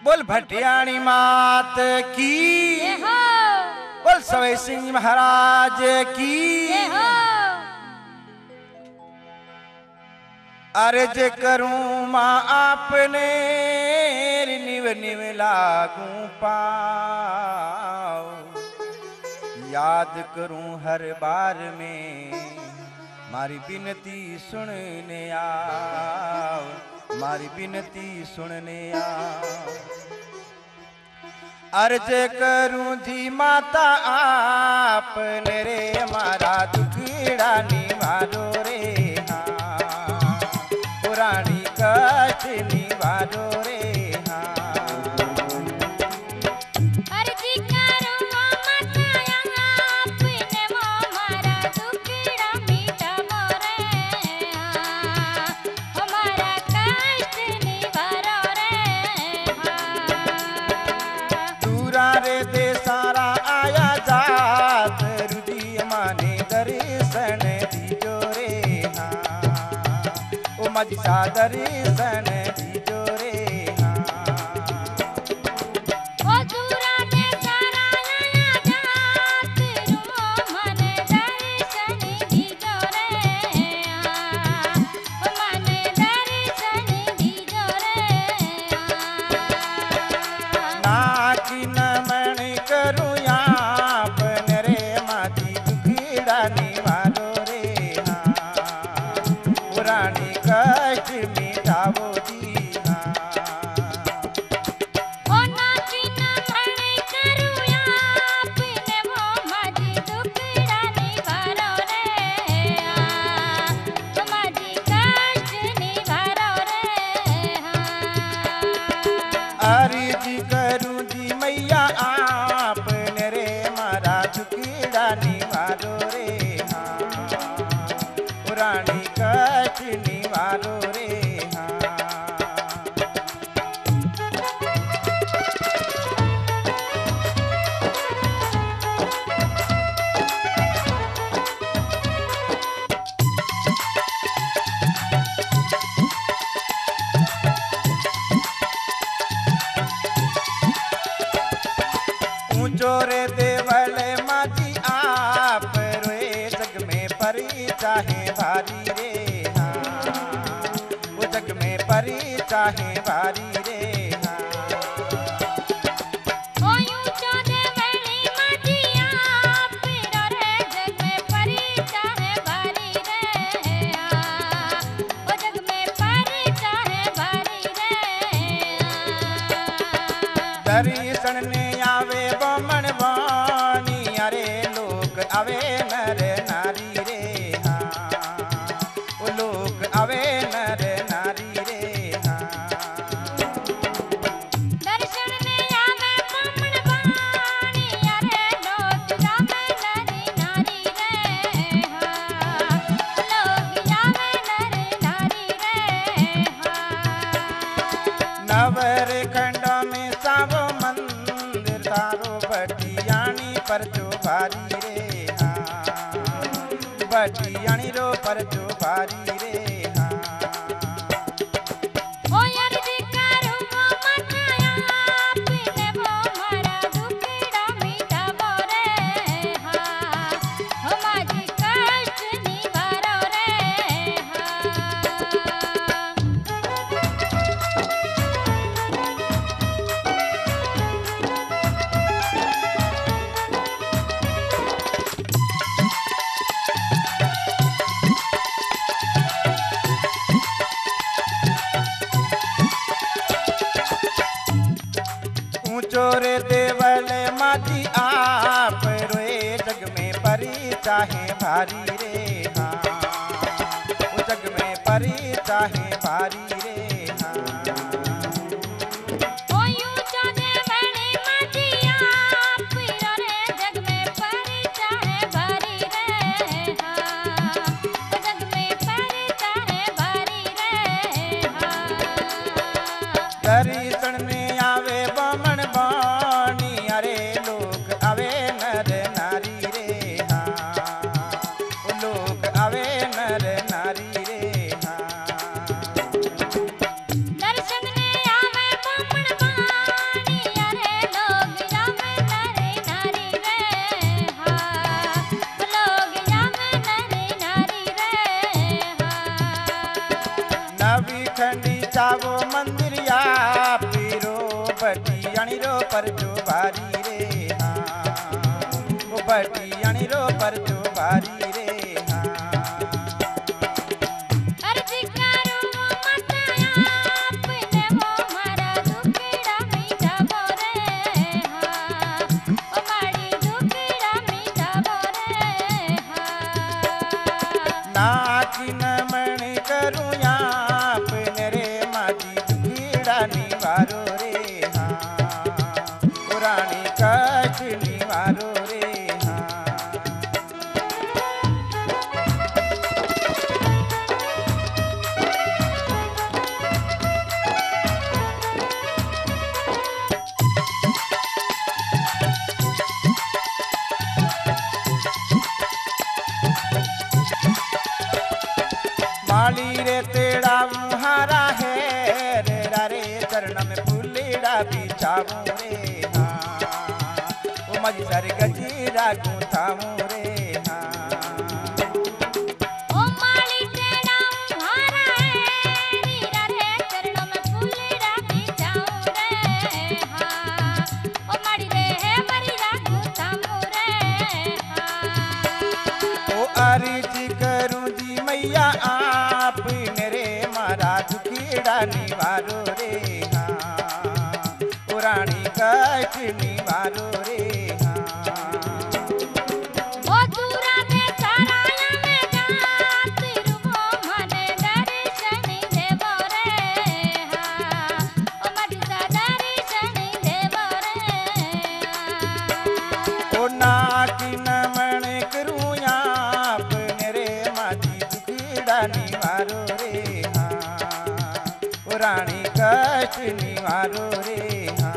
बोल भटियाणी मात की, बोल सवई सिंह महाराज की। अरे जे करूं मां आपने निव निव लागू पाओ, याद करूं हर बार में मारी बिनती सुनने आओ, मारी बिनती सुनने आओ। अर्ज करूं जी माता आपने रे हमारा दुखड़ा निवारो रे, हाँ पुरानी कष्ट निवारो रे। मजिसा दर्शन दीजो रे, हाँ ओ दूरा दे सारा आया जात रो मन दर्शन दीजो रे, हाँ ओ मन दर्शन दीजो रे। नाकी नमन करूं आपन रे माती दुखड़ा निवारो रे, हाँ पुरानी कष्ट मिटावो जी, हाँ ओ नाची नमन करूं आपने वो माजी दुखड़ा निवारो रे, हाँ ओ माजी कष्ट निवारो रे, हाँ अरे जी करूं जी मैया आपने रे मारा दुखड़ा निवारो रे, हाँ पुरानी कष्ट निवारो रे, हाँ ऊंचो रे देवल माजी आप रोए जग में परी चाहे भारी रे, हाँ वो जग में परी चाहे भारी रे, हाँ ओ ऊंचो देवल माजी आप रे जग में परी चाहे भारी रे, हाँ वो जग में परी चाहे भारी रे, हाँ दर्शन ने आवे बमन वाणी अरे लोग आवे नर नारी रे, हाँ वो लोग आवे नर नारी रे, हाँ दर्शन ने आवे बमन वाणी अरे लोग आवे नर नारी रे, हाँ लोग आवे नर नारी रे, हाँ नवर खंड में सावो मंदिर तारो भटियाणी पर जो भारी रे, हाँ भटियाणी रो पर जो भारी रे, हाँ ओ यार जी करूं वो माता आपने वो मारा दुखड़ा मिटावो रे, हाँ ओ माजी कष्ट निवारो रे, हाँ ऊंचो रे देवल माजी आप रोए जग में परी चाहे भारी रे, हाँ वो जग में परी चाहे भारी रे, हाँ ओ ऊंचो देवल माजी आप रे जग में परी चाहे भारी रे, हाँ वो जग में परी चाहे भारी रे, हाँ दर्शन में आवे बमन वाणी अरे लोग आवे नर नारी रे, हाँ वो लोग आवे नर नारी रे, हाँ पर जो बारी रे हाँ वो बटियाणी रो पर जो बारी रे हाँ अर्जी करूं मत आपने वो मारा दुखड़ा मीठा बोरे हाँ ओ मारी दुखड़ा मीठा बोरे हाँ नाची नमन करूं आपने रे माजी दुखड़ा निवारो रे हाँ पुरानी कष्ट निवारो रे हाँ माली रे तेरा मुहारा है रे रे चरण में फूलेड़ा बिछाऊं रे हाँ ओ मजी सर गजीरा गुथाऊं रे हाँ ओ माली तेरा मुहारा है रीरा रे चरणों में फूलेड़ा बिछाऊं रे हाँ ओ माड़ी रे है बरीरा गुथाऊं रे हाँ ओ अर्जी करूं जी मैया आप मेरे मारा दुखीड़ा निवारो रे हाँ पुरानी कष्ट निवारो रे हाँ ओ दूरा दे साराया में जात रुगो मने दर्शन देवो रे हाँ ओ मड़ी सा दर्शन देवो रे हाँ ओ नाकी नमन करूं आप मेरे माजी दुखीड़ा निवारो रे हाँ पुरानी कष्ट निवारो रे हाँ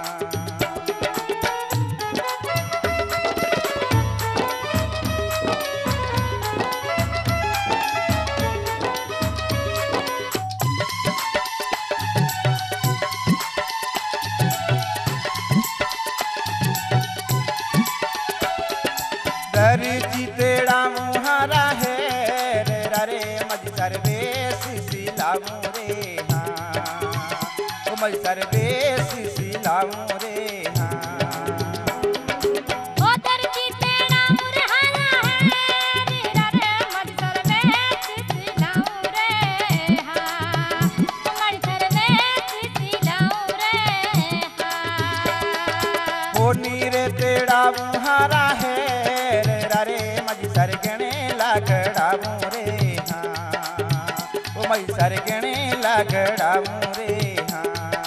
दर्जी तेरा मुहारा है रे रे मज सर्वेश सिलाऊं रे हाँ ओ मज सर्वेश सिलाऊं रे हाँ ओ दर्जी तेरा मुरहारा है रीरा रे मज सर्वेश सिलाऊं रे हाँ ओ मड़ी सर्वेश सिलाऊं रे हाँ ओ नीरे तेरा मुहारा है रे मज सर गणे लागड़ाऊं रे हाँ ओ मज सर गणे लागड़ाऊं रे हाँ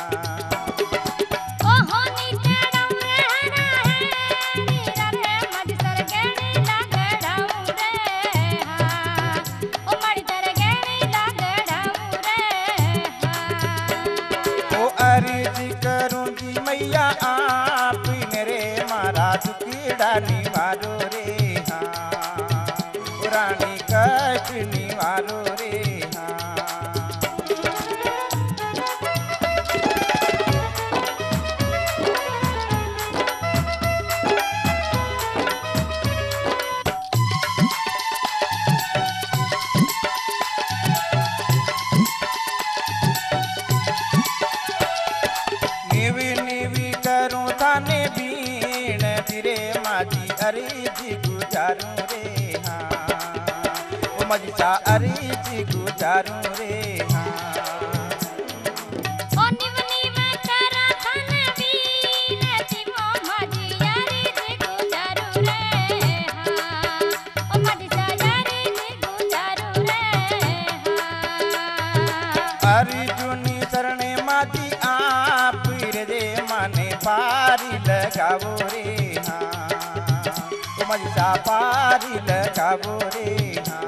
ओ होनी तेरा मुरहारा है रीरा रे मज सर्वेश लागड़ाऊं रे हाँ ओ मड़ी सर्वेश लागड़ाऊं रे हाँ ओ अर्जी करूं जी मैया आप मेरे मारा दुखीड़ा निवारो रे हाँ पुरानी कष्ट निवारो रे हाँ निवी निवी करूं थाने बीण फिरे माजी अर्जी गुजारूं रे हाँ ओ मजी सा अर्जी गुजारूं रे हाँ ओ निवनी में करा थन बीन तिमो मजी यारी जी गुजारू रे हाँ ओ मजी सा यारी जी गुजारू रे हाँ अर्जुनी शरणे माजी आप रे माने पारी लगावो रे हाँ ओ मजी सा पारी लगावो रे हाँ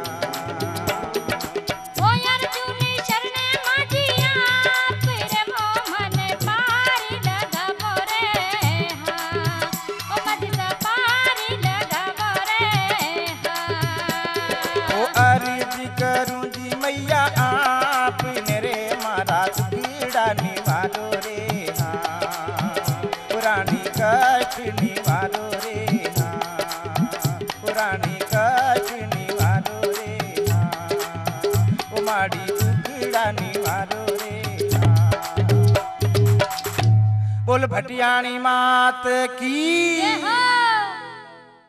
ओ अर्जुनी शरणे मजी आप रे मोहन पारी लगावो रे हाँ ओ मजी सा पारी लगावो रे हाँ ओ अर्जी करूं जी मैया आप मेरे मारा दुखीड़ा निवारो रे हाँ पुरानी कष्ट निवारो रे हाँ पुरानी कष्ट निवारो रे हाँ ओ माड़ी दुखीड़ा निवारो रे हाँ बोल भटियाणी मात की। जय हो।